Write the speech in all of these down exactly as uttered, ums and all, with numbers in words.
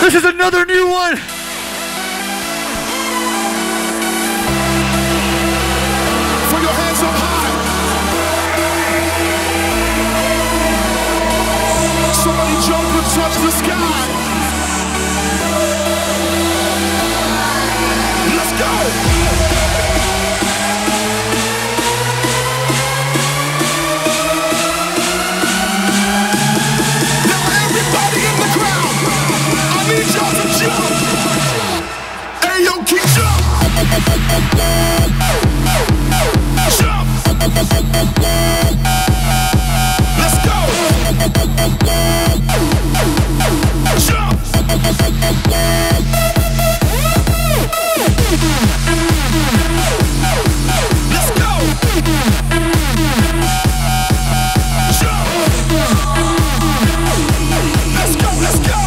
This is another new one. Put your hands up high. Somebody jump and touch the sky. Let's go. Hey yo, keep jump! Jump! Let's go! Jump! Let's go! Jump! Let's go, let's go!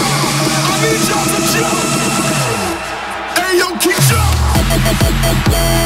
Hey yo, keep jump!